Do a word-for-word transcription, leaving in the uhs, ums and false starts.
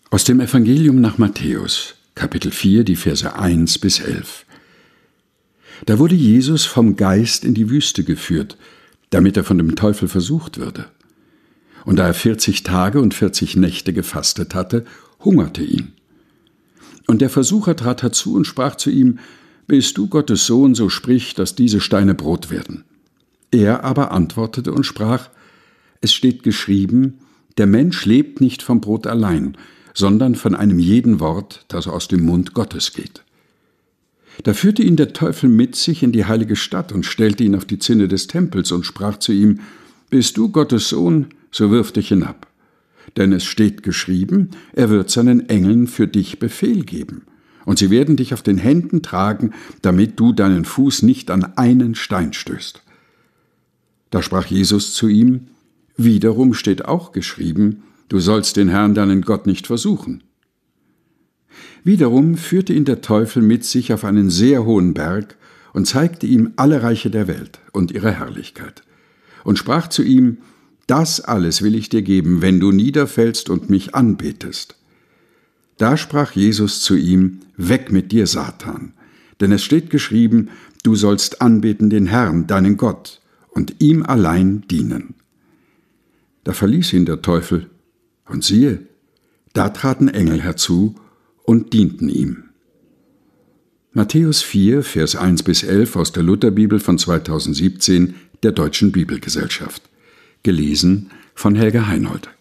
Aus dem Evangelium nach Matthäus, Kapitel vier, die Verse eins bis elf. Da wurde Jesus vom Geist in die Wüste geführt, damit er von dem Teufel versucht würde. Und da er vierzig Tage und vierzig Nächte gefastet hatte, hungerte ihn. Und der Versucher trat herzu und sprach zu ihm: Bist du Gottes Sohn, so sprich, dass diese Steine Brot werden. Er aber antwortete und sprach: Es steht geschrieben, der Mensch lebt nicht vom Brot allein, sondern von einem jeden Wort, das aus dem Mund Gottes geht. Da führte ihn der Teufel mit sich in die heilige Stadt und stellte ihn auf die Zinne des Tempels und sprach zu ihm: Bist du Gottes Sohn, so wirf dich hinab. Denn es steht geschrieben, er wird seinen Engeln für dich Befehl geben, und sie werden dich auf den Händen tragen, damit du deinen Fuß nicht an einen Stein stößt. Da sprach Jesus zu ihm: Wiederum steht auch geschrieben, du sollst den Herrn, deinen Gott, nicht versuchen. Wiederum führte ihn der Teufel mit sich auf einen sehr hohen Berg und zeigte ihm alle Reiche der Welt und ihre Herrlichkeit und sprach zu ihm: Das alles will ich dir geben, wenn du niederfällst und mich anbetest. Da sprach Jesus zu ihm: Weg mit dir, Satan, denn es steht geschrieben, du sollst anbeten den Herrn, deinen Gott, und ihm allein dienen. Da verließ ihn der Teufel, und siehe, da traten Engel herzu und dienten ihm. Matthäus vier, Vers eins bis elf aus der Lutherbibel von zweitausendsiebzehn der Deutschen Bibelgesellschaft. Gelesen von Helga Heinold.